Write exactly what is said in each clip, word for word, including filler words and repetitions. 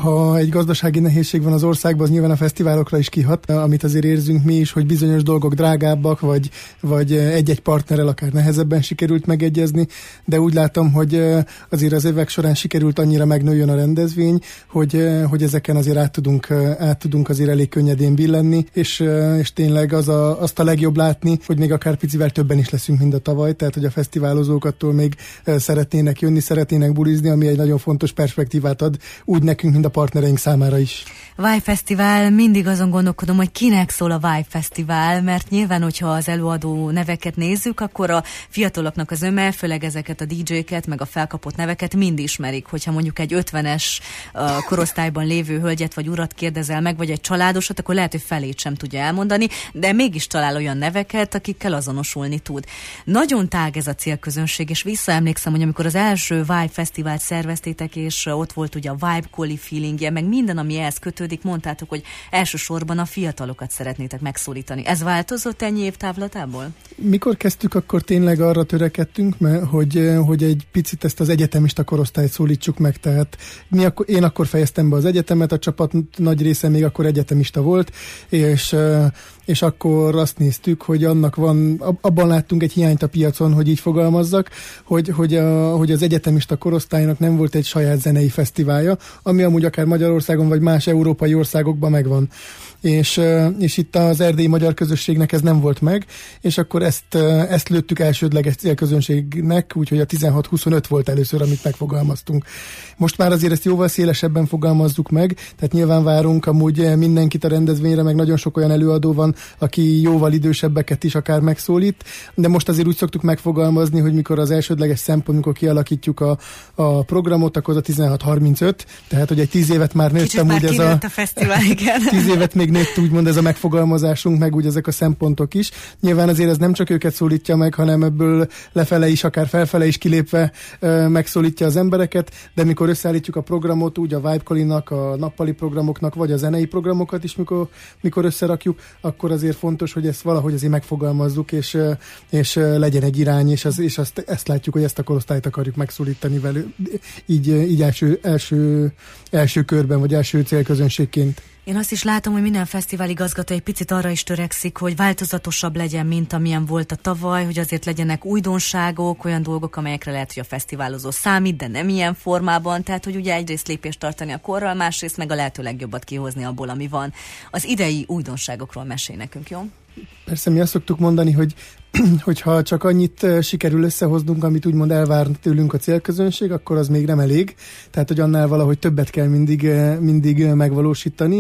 ha egy gazdasági nehézség van az országban, az nyilván a fesztiválokra is kihat, amit azért érzünk mi is, hogy bizonyos dolgok drágábbak, vagy, vagy egy-egy partnerrel akár nehezebben sikerült megegyezni, de úgy látom, hogy azért az évek során sikerült annyira megnőjön a rendezvény, hogy, hogy ezeken azért át tudunk, át tudunk azért elég könnyedén billenni, és, és tényleg az a, azt a legjobb látni, hogy még akár picivel többen is leszünk, mint a tavaly, tehát hogy a fesztiválozók attól még szeretnének jönni, szeretnének bulizni, ami egy nagyon fontos perspektívát ad úgy nekünk, mint a partnereink számára is. Vibe Fesztivál, mindig azon gondolkodom, hogy kinek szól a Vibe Fesztivál, mert nyilván, hogyha az előadó neveket nézzük, akkor a fiataloknak az öme, főleg ezeket a dé dzséket, meg a felkapott neveket mind ismerik. Hogyha mondjuk egy ötvenes uh, korosztályban lévő hölgyet vagy urat kérdezel meg, vagy egy családosat, akkor lehet, hogy felét sem tudja elmondani, de mégis talál olyan neveket, akikkel azonosulni tud. Nagyon tág ez a célközönség, és visszaemlékszem, hogy amikor az első Vibe Fesztivált szerveztétek, és ott volt ugye a Vibe Coli feelingje, meg minden, ami ehhez kötődik, mondtátok, hogy elsősorban a fiatalokat szeretnétek megszólítani. Ez változott ennyi év távlatából? Mikor kezdtük, akkor tényleg arra törekedtünk, mert hogy, hogy egy picit ezt az egyetemista korosztályt szólítsuk meg, tehát mi akkor, én akkor fejeztem be az egyetemet, a csapat nagy része még akkor egyetemista volt, és és akkor azt néztük, hogy annak van, abban láttunk egy hiányt a piacon, hogy így fogalmazzak, hogy, hogy, a, hogy az egyetemista korosztálynak nem volt egy saját zenei fesztiválja, ami amúgy akár Magyarországon vagy más európai országokban megvan. És, és itt az erdélyi magyar közösségnek ez nem volt meg, és akkor ezt, ezt lőttük elsődleges célközönségnek, úgyhogy a tizenhat huszonöt volt először, amit megfogalmaztunk. Most már azért ezt jóval szélesebben fogalmazzuk meg, tehát nyilván várunk amúgy mindenkit a rendezvényre, meg nagyon sok olyan előadó van, aki jóval idősebbeket is akár megszólít, de most azért úgy szoktuk megfogalmazni, hogy mikor az elsődleges szempont, mikor kialakítjuk a, a programot, akkor az a tizenhat harmincöt, tehát hogy egy tíz évet már nőtt Kicsit amúgy már ez a... a fesztivál, igen. tíz évet még nőtt úgymond ez a megfogalmazásunk, meg úgy ezek a szempontok is. Nyilván azért ez nem csak őket szólítja meg, hanem ebből lefele is, akár felfele is kilépve uh, megszólítja az embereket, de mikor összeállítjuk a programot, úgy a Vibe Colinak, a nappali programoknak, vagy a zenei programokat is, mikor, mikor összerakjuk, akkor azért fontos, hogy ezt valahogy azért megfogalmazzuk, és, uh, és uh, legyen egy irány, és, az, és azt, ezt látjuk, hogy ezt a korosztályt akarjuk megszólítani velük, így, így első, első, első körben, vagy első célközönségként. Én azt is látom, hogy minden fesztivál igazgató egy picit arra is törekszik, hogy változatosabb legyen, mint amilyen volt a tavaly, hogy azért legyenek újdonságok, olyan dolgok, amelyekre lehet, hogy a fesztiválozó számít, de nem ilyen formában, tehát hogy ugye egyrészt lépést tartani a korral, másrészt meg a lehető legjobbat kihozni abból, ami van. Az idei újdonságokról mesélj nekünk, jó? Persze, mi azt szoktuk mondani, hogy hogyha csak annyit sikerül összehoznunk, amit úgymond elvár tőlünk a célközönség, akkor az még nem elég. Tehát, hogy annál valahogy többet kell mindig, mindig megvalósítani.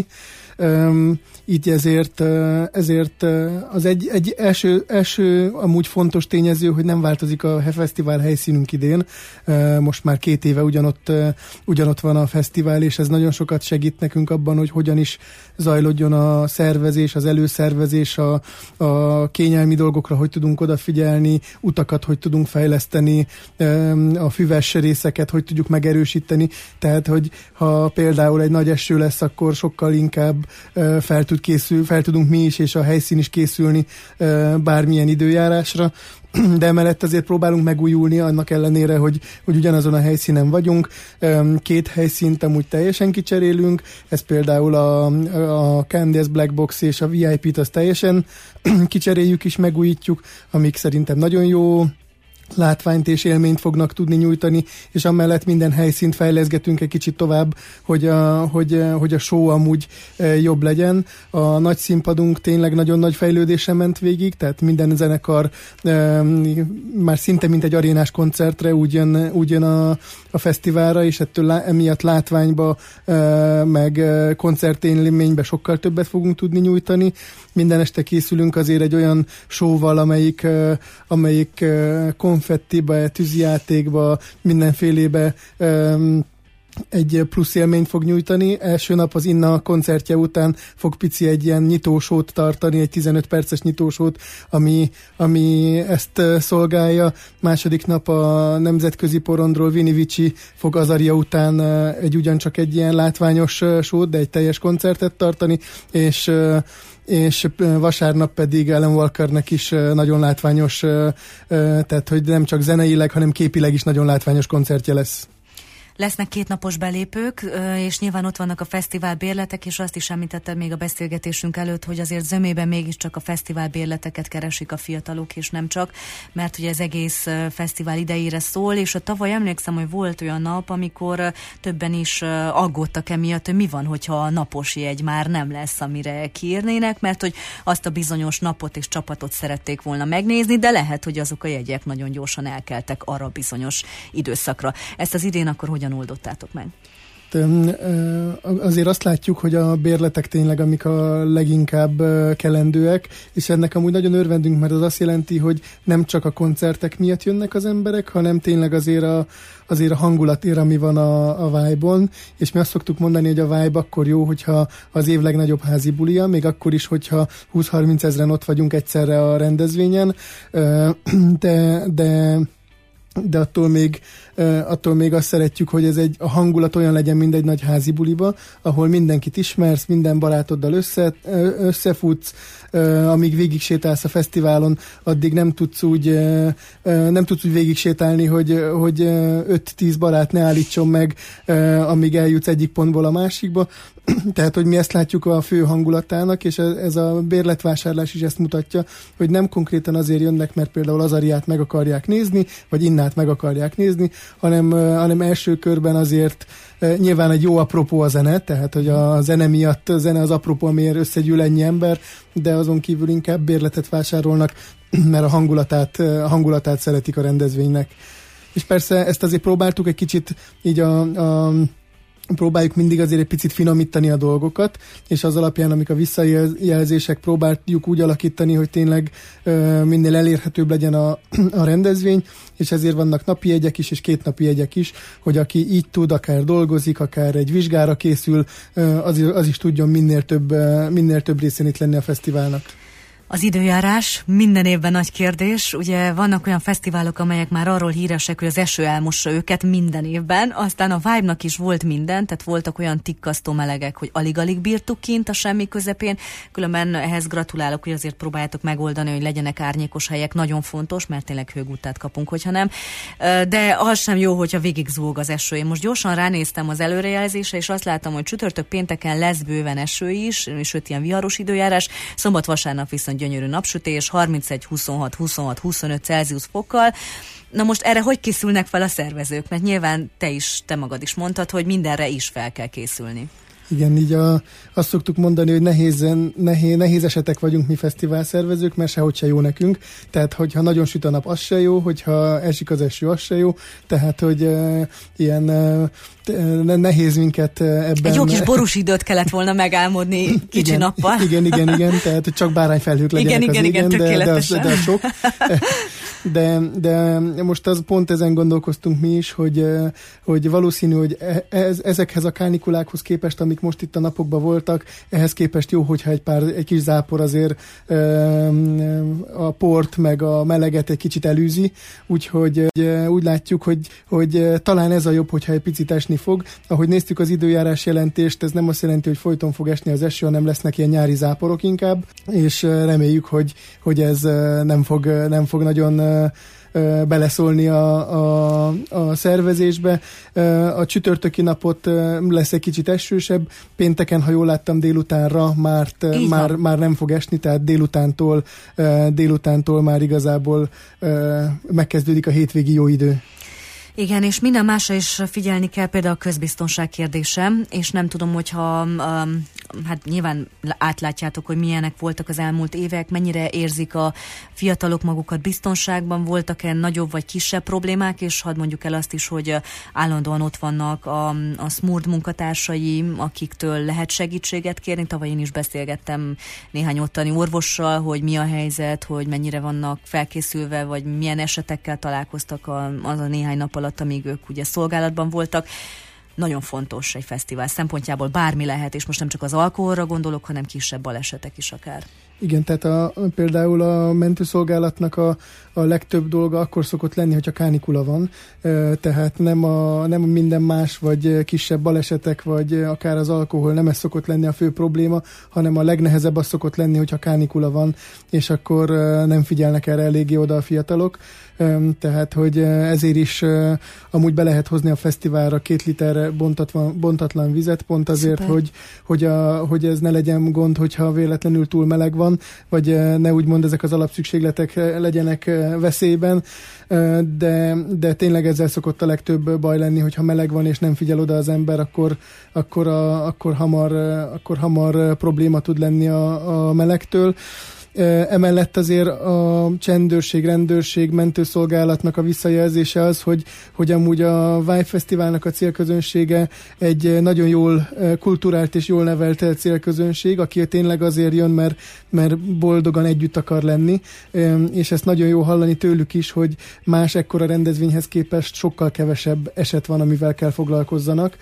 Um, így ezért, ezért az egy, egy első, első amúgy fontos tényező, hogy nem változik a fesztivál helyszínünk idén. Uh, most már két éve ugyanott, uh, ugyanott van a fesztivál, és ez nagyon sokat segít nekünk abban, hogy hogyan is zajlódjon a szervezés, az előszervezés, a, a kényelmi dolgokra, hogy tudunk odafigyelni, utakat, hogy tudunk fejleszteni, um, a füves részeket, hogy tudjuk megerősíteni. Tehát, hogy ha például egy nagy eső lesz, akkor sokkal inkább fel, tud készül, fel tudunk mi is, és a helyszín is készülni bármilyen időjárásra, de emellett azért próbálunk megújulni, annak ellenére, hogy, hogy ugyanazon a helyszínen vagyunk. Két helyszínt amúgy teljesen kicserélünk, ez például a, a K M D S Black Box és a vé i pé-t azt teljesen kicseréljük és megújítjuk, amik szerintem nagyon jó látványt és élményt fognak tudni nyújtani, és amellett minden helyszínt fejleszgetünk egy kicsit tovább, hogy a, hogy, hogy a show amúgy jobb legyen. A nagy színpadunk tényleg nagyon nagy fejlődésen ment végig, tehát minden zenekar e, már szinte mint egy arénás koncertre úgy jön, úgy jön a, a fesztiválra, és ettől lá, emiatt látványba e, meg koncertélménybe sokkal többet fogunk tudni nyújtani. Minden este készülünk azért egy olyan showval, amelyik, e, amelyik e, konfettibe, tűzijátékba, mindenfélébe um, egy plusz élményt fog nyújtani. Első nap az Inna koncertje után fog Pici egy ilyen nyitósót tartani, egy tizenöt perces nyitósót, ami, ami ezt szolgálja. Második nap a nemzetközi porondról Vini Vici fog Azaria után egy ugyancsak egy ilyen látványos sót, de egy teljes koncertet tartani, és és vasárnap pedig Alan Walkernek is nagyon látványos, tehát hogy nem csak zeneileg, hanem képileg is nagyon látványos koncertje lesz. Lesznek kétnapos belépők, és nyilván ott vannak a fesztivál bérletek, és azt is említetted még a beszélgetésünk előtt, hogy azért zömében mégiscsak a fesztivál bérleteket keresik a fiatalok, és nem csak, mert ugye az egész fesztivál idejére szól, és a tavaly emlékszem, hogy volt olyan nap, amikor többen is aggódtak emiatt, hogy mi van, hogyha a napos jegy már nem lesz, amire kiírnének, mert hogy azt a bizonyos napot és csapatot szerették volna megnézni, de lehet, hogy azok a jegyek nagyon gyorsan elkeltek arra bizonyos időszakra. Ezt az idén akkor hogyan oldottátok meg? Azért azt látjuk, hogy a bérletek tényleg amik a leginkább kelendőek, és ennek amúgy nagyon örvendünk, mert az azt jelenti, hogy nem csak a koncertek miatt jönnek az emberek, hanem tényleg azért a, azért a hangulatért, ami van a, a Vibe-on, és mi azt szoktuk mondani, hogy a Vibe akkor jó, hogyha az év legnagyobb házi bulia, még akkor is, hogyha húsz-harminc ezren ott vagyunk egyszerre a rendezvényen, de, de de attól még, uh, attól még azt szeretjük, hogy ez egy, a hangulat olyan legyen, mint egy nagy házi buliba, ahol mindenkit ismersz, minden barátoddal össze, összefutsz, uh, amíg végig sétálsz a fesztiválon, addig nem tudsz úgy, uh, uh, nem tudsz úgy végig sétálni, hogy, hogy öt-tíz barát ne állítson meg, uh, amíg eljutsz egyik pontból a másikba. Tehát, hogy mi ezt látjuk a fő hangulatának, és ez a bérletvásárlás is ezt mutatja, hogy nem konkrétan azért jönnek, mert például az Ariát meg akarják nézni, vagy Innát meg akarják nézni, hanem, hanem első körben azért nyilván egy jó apropó a zene, tehát, hogy a zene miatt a zene az apropó, amiért összegyűl ennyi ember, de azon kívül inkább bérletet vásárolnak, mert a hangulatát, a hangulatát szeretik a rendezvénynek. És persze ezt azért próbáltuk egy kicsit így a, a próbáljuk mindig azért egy picit finomítani a dolgokat, és az alapján, amik a visszajelzések, próbáljuk úgy alakítani, hogy tényleg uh, minél elérhetőbb legyen a, a rendezvény, és ezért vannak napi jegyek is, és kétnapi jegyek is, hogy aki így tud, akár dolgozik, akár egy vizsgára készül, uh, az, az is tudjon minél több, uh, minél több részén itt lenni a fesztiválnak. Az időjárás minden évben nagy kérdés. Ugye vannak olyan fesztiválok, amelyek már arról híresek, hogy az eső elmossa őket minden évben. Aztán a Vibe-nak is volt minden, tehát voltak olyan tikkasztó melegek, hogy alig-alig bírtuk kint a semmi közepén. Különben ehhez gratulálok, hogy azért próbáljátok megoldani, hogy legyenek árnyékos helyek. Nagyon fontos, mert tényleg hőgutát kapunk, hogyha nem. De az sem jó, hogyha végig zúg az eső. Én most gyorsan ránéztem az előrejelzésre, és azt láttam, hogy csütörtök pénteken lesz bőven eső is, sőt ilyen viharos időjárás. Szombat-vasárnap viszont gyönyörű napsütés, harmincegy, huszonhat, huszonhat, huszonöt Celsius fokkal. Na most erre hogy készülnek fel a szervezők? Mert nyilván te is, te magad is mondtad, hogy mindenre is fel kell készülni. Igen, így a, azt szoktuk mondani, hogy nehéz, nehéz, nehéz esetek vagyunk mi fesztivál szervezők, mert sehogy se jó nekünk. Tehát, hogyha nagyon süt a nap, az se jó, hogyha esik az eső, az se jó. Tehát, hogy e, ilyen e, nehéz minket ebben... Egy jó kis borús időt kellett volna megálmodni kicsi igen, nappal. Igen, igen, igen, tehát hogy csak bárányfelhők legyenek igen, az igen, igen, igen, de, de, az, de az sok. De, de most az pont ezen gondolkoztunk mi is, hogy, hogy valószínű, hogy ez, ezekhez a kánikulákhoz képest, amik most itt a napokban voltak, ehhez képest jó, hogyha egy pár, egy kis zápor azért a port meg a meleget egy kicsit elűzi, úgyhogy úgy látjuk, hogy, hogy talán ez a jobb, hogyha egy picit esni fog. Ahogy néztük az időjárás jelentést, ez nem azt jelenti, hogy folyton fog esni az eső, hanem lesznek ilyen nyári záporok inkább, és reméljük, hogy, hogy ez nem fog, nem fog nagyon beleszólni a, a, a szervezésbe. A csütörtöki napot lesz egy kicsit esősebb, pénteken, ha jól láttam, délutánra már, már, már nem fog esni, tehát délutántól, délutántól már igazából megkezdődik a hétvégi jó idő. Igen, és minden másra is figyelni kell, például a közbiztonság kérdése, és nem tudom, hogyha um, hát nyilván átlátjátok, hogy milyenek voltak az elmúlt évek, mennyire érzik a fiatalok magukat biztonságban, voltak-e nagyobb vagy kisebb problémák, és hadd mondjuk el azt is, hogy állandóan ott vannak a, a SMURD munkatársai, akiktől lehet segítséget kérni. Tavaly én is beszélgettem néhány ottani orvossal, hogy mi a helyzet, hogy mennyire vannak felkészülve, vagy milyen esetekkel találkoztak a, az a néhány nap alatt, amíg ők ugye szolgálatban voltak. Nagyon fontos egy fesztivál szempontjából, bármi lehet, és most nem csak az alkoholra gondolok, hanem kisebb balesetek is akár. Igen, tehát a, például a mentőszolgálatnak a, a legtöbb dolga akkor szokott lenni, hogyha kánikula van, tehát nem, a, nem minden más, vagy kisebb balesetek, vagy akár az alkohol, nem ez szokott lenni a fő probléma, hanem a legnehezebb az szokott lenni, hogyha kánikula van, és akkor nem figyelnek erre eléggé oda a fiatalok. Tehát, hogy ezért is amúgy be lehet hozni a fesztiválra két literre bontatlan, bontatlan vizet, pont azért, hogy, hogy, a, hogy ez ne legyen gond, hogyha véletlenül túl meleg van, vagy ne úgymond ezek az alapszükségletek legyenek veszélyben, de, de tényleg ezzel szokott a legtöbb baj lenni, hogyha meleg van és nem figyel oda az ember, akkor, akkor, a, akkor, hamar, akkor hamar probléma tud lenni a, a melegtől. Emellett azért a csendőrség, rendőrség, mentőszolgálatnak a visszajelzése az, hogy, hogy amúgy a Vibe Fesztiválnak a célközönsége egy nagyon jól kulturált és jól nevelt célközönség, aki tényleg azért jön, mert, mert boldogan együtt akar lenni, és ezt nagyon jó hallani tőlük is, hogy más ekkora rendezvényhez képest sokkal kevesebb eset van, amivel kell foglalkozzanak,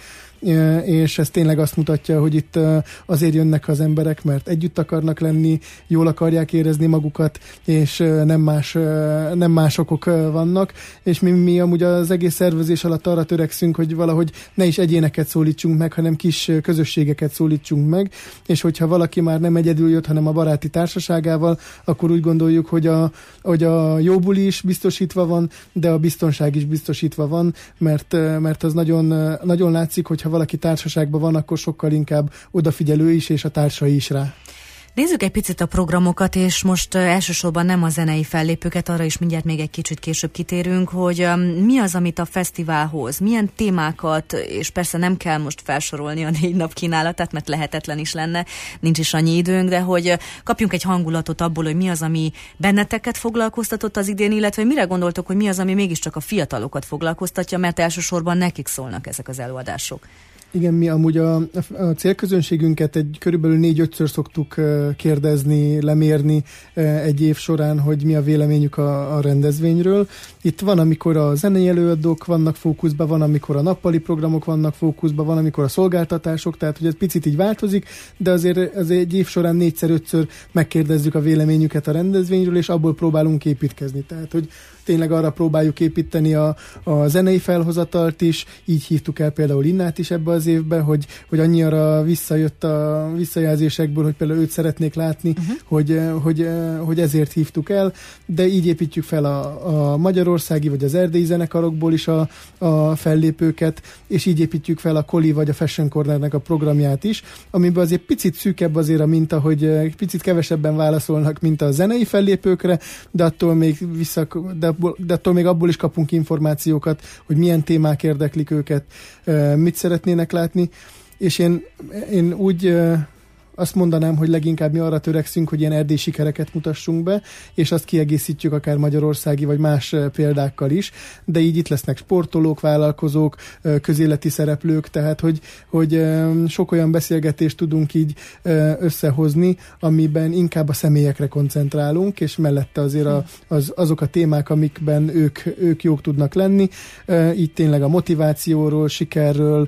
és ez tényleg azt mutatja, hogy itt azért jönnek az emberek, mert együtt akarnak lenni, jól akarják érezni magukat, és nem más, nem más okok vannak, és mi, mi amúgy az egész szervezés alatt arra törekszünk, hogy valahogy ne is egyéneket szólítsunk meg, hanem kis közösségeket szólítsunk meg, és hogyha valaki már nem egyedül jött, hanem a baráti társaságával, akkor úgy gondoljuk, hogy a, hogy a jó buli is biztosítva van, de a biztonság is biztosítva van, mert, mert az nagyon, nagyon látszik, hogy ha valaki társaságban van, akkor sokkal inkább odafigyelő is, és a társai is rá. Nézzük egy picit a programokat, és most uh, elsősorban nem a zenei fellépőket, arra is mindjárt még egy kicsit később kitérünk, hogy um, mi az, amit a fesztiválhoz, milyen témákat, és persze nem kell most felsorolni a négy nap kínálatát, mert lehetetlen is lenne, nincs is annyi időnk, de hogy uh, kapjunk egy hangulatot abból, hogy mi az, ami benneteket foglalkoztatott az idén, illetve mire gondoltok, hogy mi az, ami mégiscsak a fiatalokat foglalkoztatja, mert elsősorban nekik szólnak ezek az előadások. Igen, mi amúgy a, a célközönségünket egy körülbelül négy-ötször szoktuk kérdezni, lemérni egy év során, hogy mi a véleményük a, a rendezvényről. Itt van, amikor a zenei előadók vannak fókuszban, van, amikor a nappali programok vannak fókuszban, van, amikor a szolgáltatások, tehát hogy ez picit így változik, de azért, azért egy év során négyszer-ötször megkérdezzük a véleményüket a rendezvényről, és abból próbálunk építkezni. Tehát, hogy tényleg arra próbáljuk építeni a, a zenei felhozatalt is, így hívtuk el például Innát is ebbe az évben, hogy, hogy annyira visszajött a visszajelzésekből, hogy például őt szeretnék látni, uh-huh. hogy, hogy, hogy ezért hívtuk el, de így építjük fel a, a magyarországi vagy az erdélyi zenekarokból is a, a fellépőket, és így építjük fel a Koli vagy a Fashion Cornernek a programját is, amiben azért picit szűkebb azért a minta, hogy picit kevesebben válaszolnak, mint a zenei fellépőkre, de attól még vissza, de de attól még abból is kapunk információkat, hogy milyen témák érdeklik őket, mit szeretnének látni, és én, én úgy azt mondanám, hogy leginkább mi arra törekszünk, hogy ilyen erdélyi sikereket mutassunk be, és azt kiegészítjük akár magyarországi vagy más példákkal is, de így itt lesznek sportolók, vállalkozók, közéleti szereplők, tehát hogy, hogy sok olyan beszélgetést tudunk így összehozni, amiben inkább a személyekre koncentrálunk, és mellette azért a, az, azok a témák, amikben ők, ők jók tudnak lenni, így tényleg a motivációról, sikerről,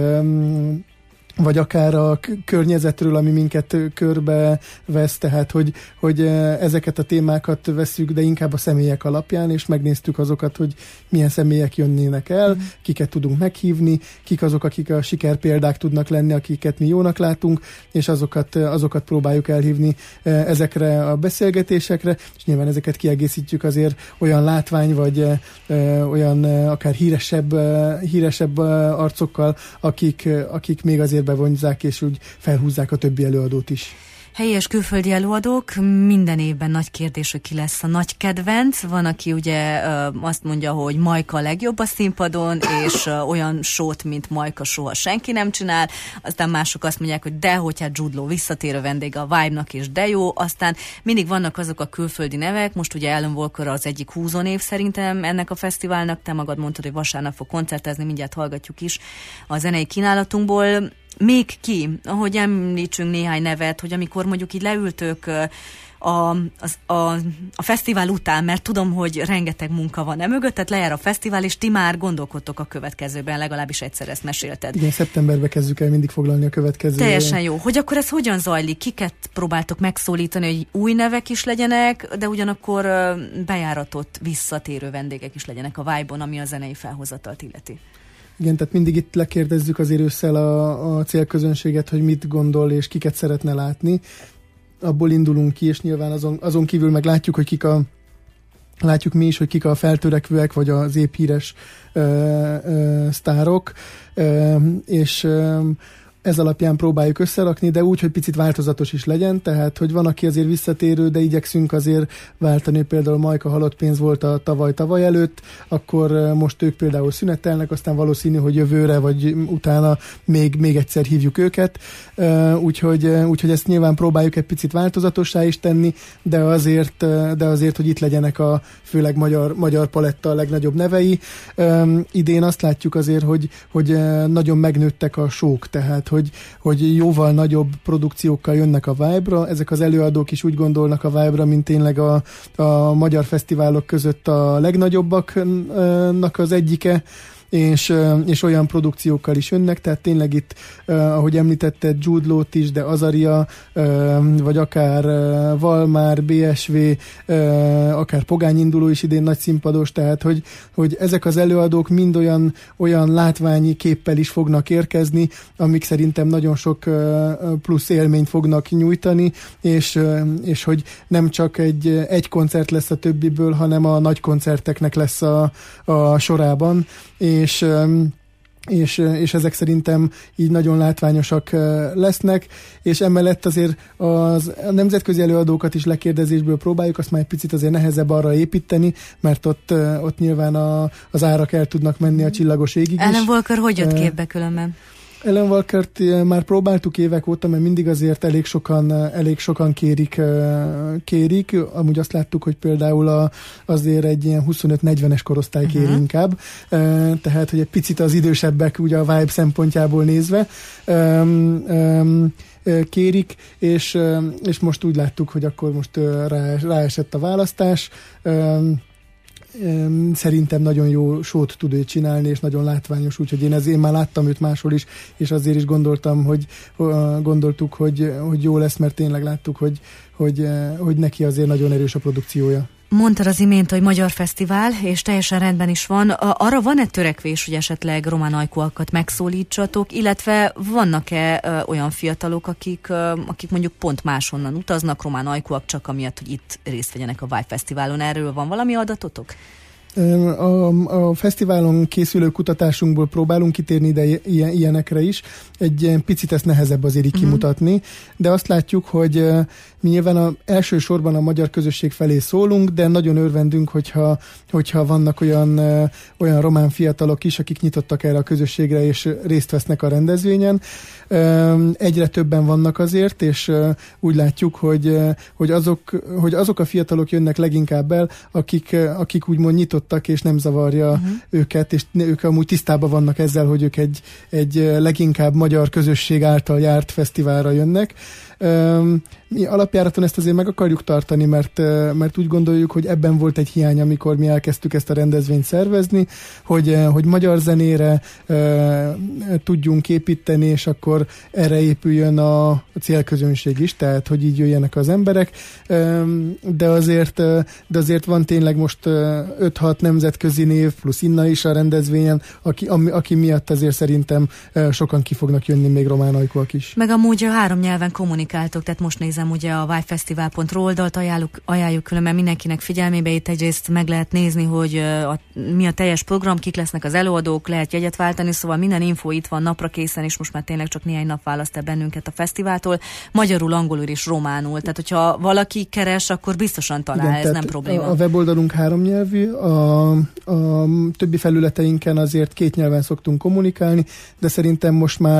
vagy akár a környezetről, ami minket körbe vesz, tehát hogy, hogy ezeket a témákat veszük, de inkább a személyek alapján, és megnéztük azokat, hogy milyen személyek jönnének el, mm. kiket tudunk meghívni, kik azok, akik a sikerpéldák tudnak lenni, akiket mi jónak látunk, és azokat, azokat próbáljuk elhívni ezekre a beszélgetésekre, és nyilván ezeket kiegészítjük azért olyan látvány, vagy olyan akár híresebb, híresebb arcokkal, akik, akik még azért bevonzzák, és úgy felhúzzák a többi előadót is. Helyi és külföldi előadók, minden évben nagy kérdés, hogy ki lesz a nagy kedvenc. Van, aki ugye azt mondja, hogy Majka a legjobb a színpadon, és olyan sót, mint Majka soha senki nem csinál. Aztán mások azt mondják, hogy de, hogyha Jude Law visszatérő vendég a Vibe-nak, és de jó. Aztán mindig vannak azok a külföldi nevek, most ugye Alan Walker az egyik húzónév szerintem ennek a fesztiválnak. Te magad mondtad, hogy vasárnap fog koncertezni, mindjárt hallgatjuk is a zenei kínálatunkból. Még ki, ahogy említsünk néhány nevet, hogy amikor mondjuk így leültök a, az, a, a fesztivál után, mert tudom, hogy rengeteg munka van emögött, tehát lejár a fesztivál, és ti már gondolkodtok a következőben, legalábbis egyszer ezt mesélted. Igen, szeptemberben kezdjük el mindig foglalni a következő. Teljesen jó. Hogy akkor ez hogyan zajlik? Kiket próbáltok megszólítani, hogy új nevek is legyenek, de ugyanakkor bejáratott, visszatérő vendégek is legyenek a Vibe-on, ami a zenei felhozatalt illeti? Igen, tehát mindig itt lekérdezzük azért ősszel a, a célközönséget, hogy mit gondol és kiket szeretne látni. Abból indulunk ki, és nyilván azon, azon kívül meg látjuk, hogy kik a látjuk mi is, hogy kik a feltörekvőek, vagy az épp híres ö, ö, sztárok, ö, és ö, ez alapján próbáljuk összerakni, de úgy, hogy picit változatos is legyen, tehát, hogy van, aki azért visszatérő, de igyekszünk azért váltani, például Majka halott pénz volt a tavaly-tavaly előtt, akkor most ők például szünetelnek, aztán valószínű, hogy jövőre, vagy utána még, még egyszer hívjuk őket, úgyhogy, úgyhogy ezt nyilván próbáljuk egy picit változatossá is tenni, de azért, de azért, hogy itt legyenek a főleg magyar, magyar paletta a legnagyobb nevei. Idén azt látjuk azért, hogy, hogy nagyon megnőttek a sók, tehát hogy, hogy jóval nagyobb produkciókkal jönnek a Vibe-ra. Ezek az előadók is úgy gondolnak a Vibe-ra, mint tényleg a, a magyar fesztiválok között a legnagyobbaknak az egyike, és, és olyan produkciókkal is jönnek, tehát tényleg itt, ahogy említetted, Jude Law-t is, de Azaria, vagy akár Valmár, bé es vé, akár Pogány Induló is idén nagy színpados, tehát hogy, hogy ezek az előadók mind olyan, olyan látványi képpel is fognak érkezni, amik szerintem nagyon sok plusz élményt fognak nyújtani, és, és hogy nem csak egy, egy koncert lesz a többiből, hanem a nagy koncerteknek lesz a, a sorában, és, és, és ezek szerintem így nagyon látványosak lesznek, és emellett azért az, a nemzetközi előadókat is lekérdezésből próbáljuk, azt már egy picit azért nehezebb arra építeni, mert ott, ott nyilván a, az árak el tudnak menni a csillagos égig is. Alan Walker hogy jött képbe különben? Alan Walkert már próbáltuk évek óta, mert mindig azért elég sokan, elég sokan kérik, kérik. Amúgy azt láttuk, hogy például a, azért egy ilyen huszonöt-negyvenes korosztály kéri uh-huh. inkább. Tehát, hogy egy picit az idősebbek ugye a Vibe szempontjából nézve kérik, és, és most úgy láttuk, hogy akkor most rá, ráesett a választás. Szerintem nagyon jó sót tud ő csinálni, és nagyon látványos, úgyhogy én ezért már láttam őt máshol is, és azért is gondoltam, hogy gondoltuk, hogy, hogy jó lesz, mert tényleg láttuk, hogy, hogy, hogy neki azért nagyon erős a produkciója. Mondtad az imént, hogy magyar fesztivál, és teljesen rendben is van. Arra van-e törekvés, hogy esetleg román ajkúakat megszólítsatok, illetve vannak-e ö, olyan fiatalok, akik, ö, akik mondjuk pont máshonnan utaznak, román ajkúak, csak amiatt, hogy itt részt vegyenek a Vibe Fesztiválon? Erről van valami adatotok? A, a fesztiválon készülő kutatásunkból próbálunk kitérni ide ilyen, ilyenekre is. Egy picit ezt nehezebb azért így uh-huh. kimutatni, de azt látjuk, hogy mi nyilván a, elsősorban a magyar közösség felé szólunk, de nagyon örvendünk, hogyha, hogyha vannak olyan, olyan román fiatalok is, akik nyitottak erre a közösségre, és részt vesznek a rendezvényen. Egyre többen vannak azért, és úgy látjuk, hogy, hogy, azok, hogy azok a fiatalok jönnek leginkább el, akik, akik úgymond nyitottak, és nem zavarja uh-huh. őket, és ők amúgy tisztában vannak ezzel, hogy ők egy, egy leginkább magyar közösség által járt fesztiválra jönnek. Mi alapjáraton ezt azért meg akarjuk tartani, mert, mert úgy gondoljuk, hogy ebben volt egy hiány, amikor mi elkezdtük ezt a rendezvényt szervezni, hogy, hogy magyar zenére e, tudjunk építeni, és akkor erre épüljön a, a célközönség is, tehát hogy így jöjjenek az emberek, e, de azért, de azért van tényleg most öt-hat nemzetközi név, plusz Inna is a rendezvényen, aki, ami, aki miatt azért szerintem sokan ki fognak jönni, még román ajkúak is. Meg amúgy a három nyelven kommunikáltok, tehát most nézem ugye a vibefestival pont ru oldalt, ajánljuk, ajánljuk különben mindenkinek figyelmébe, itt egyrészt meg lehet nézni, hogy a, mi a teljes program, kik lesznek az előadók, lehet jegyet váltani, szóval minden info itt van napra készen, és most már tényleg csak néhány nap választ el bennünket a fesztiváltól, magyarul, angolul és románul, tehát hogyha valaki keres, akkor biztosan talál. Igen, ez nem probléma. A weboldalunk három nyelvű, a, a többi felületeinken azért két nyelven szoktunk kommunikálni, de szerintem most már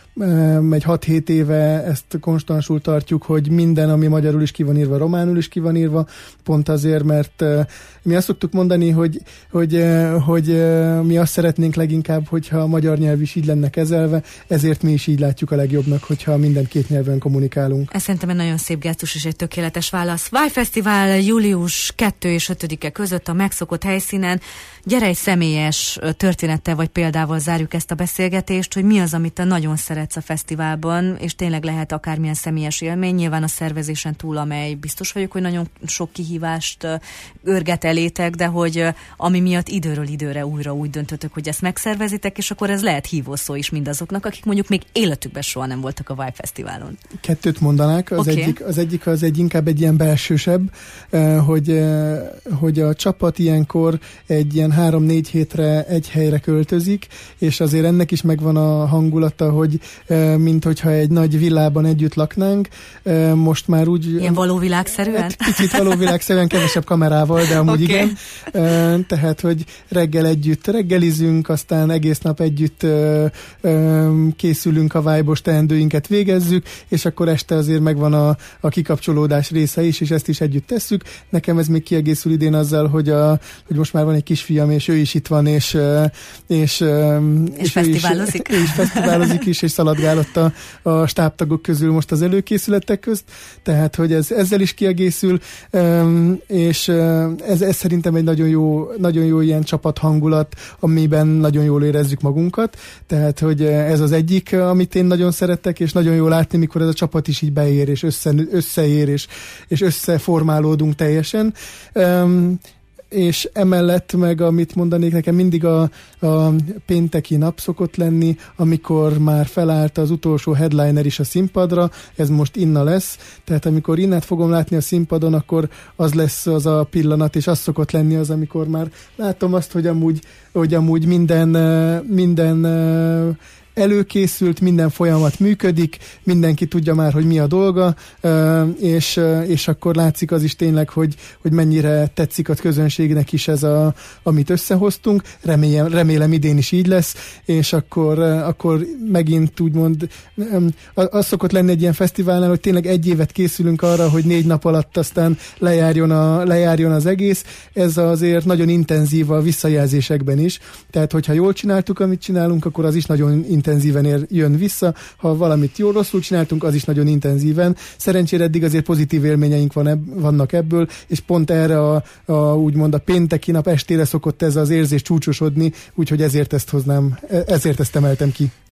egy hat-hét éve ezt konstansul tartjuk, hogy minden, ami magyarul is ki van írva, románul is ki van írva, pont azért, mert mi azt szoktuk mondani, hogy, hogy, hogy mi azt szeretnénk leginkább, hogyha a magyar nyelv is így lenne kezelve, ezért mi is így látjuk a legjobbnak, hogyha mindent két nyelven kommunikálunk. Ez szerintem egy nagyon szép gesztus és egy tökéletes válasz. Vájfesztivál július kettő és ötödike között a megszokott helyszínen. Gyere egy személyes történettel vagy példával zárjuk ezt a beszélgetést, hogy mi az, amit te nagyon szeretsz a fesztiválban, és tényleg lehet akármilyen személyes élmény, nyilván a szervezésen túl, amely biztos vagyok, hogy nagyon sok kihívást örget elétek, de hogy ami miatt időről időre újra úgy döntötök, hogy ezt megszervezitek, és akkor ez lehet hívószó is mindazoknak, akik mondjuk még életükben soha nem voltak a Vibe Fesztiválon. Kettőt mondanák, az, okay. egyik, az egyik az egy inkább egy ilyen belsősebb, hogy, hogy a csapat ilyenkor egy ilyen három-négy hétre egy helyre költözik, és azért ennek is megvan a hangulata, hogy mint hogyha egy nagy villában együtt laknánk, most már úgy... Ilyen valóvilágszerűen? Egy picit valóvilágszerűen, kevesebb kamerával, de amúgy okay. igen. Tehát, hogy reggel együtt reggelizünk, aztán egész nap együtt készülünk a Vibe-os teendőinket végezzük, és akkor este azért megvan a, a kikapcsolódás része is, és ezt is együtt tesszük. Nekem ez még kiegészül idén azzal, hogy, a, hogy most már van egy kisfiam, és ő is itt van, és és, és, és fesztiválozik. Ő is, is fesztiválozik is, és szaladgálott a, a stábtagok közül most az előkészületek közt, tehát, hogy ez ezzel is kiegészül, és ez, ez szerintem egy nagyon jó, nagyon jó ilyen csapathangulat, amiben nagyon jól érezzük magunkat, tehát, hogy ez az egyik, amit én nagyon szeretek, és nagyon jól látni, mikor ez a csapat is így beér, és össze, összeér, és, és összeformálódunk teljesen. És emellett meg, amit mondanék, nekem mindig a, a pénteki nap szokott lenni, amikor már felállt az utolsó headliner is a színpadra, ez most Inna lesz, tehát amikor Innát fogom látni a színpadon, akkor az lesz az a pillanat, és az szokott lenni az, amikor már látom azt, hogy amúgy, hogy amúgy minden, minden előkészült, minden folyamat működik, mindenki tudja már, hogy mi a dolga, és, és akkor látszik az is tényleg, hogy, hogy mennyire tetszik a közönségnek is ez, a, amit összehoztunk. Remélem, remélem idén is így lesz, és akkor, akkor megint úgymond az szokott lenni egy ilyen fesztiválnál, hogy tényleg egy évet készülünk arra, hogy négy nap alatt aztán lejárjon, a, lejárjon az egész. Ez azért nagyon intenzív a visszajelzésekben is. Tehát, hogyha jól csináltuk, amit csinálunk, akkor az is nagyon intenzív intenzíven ér, jön vissza, ha valamit jól rosszul csináltunk, az is nagyon intenzíven. Szerencsére eddig azért pozitív élményeink van eb- vannak ebből, és pont erre a, a úgymond a pénteki nap estére szokott ez az érzés csúcsosodni, úgyhogy ezért ezt hoznám, ezért ezt emeltem ki.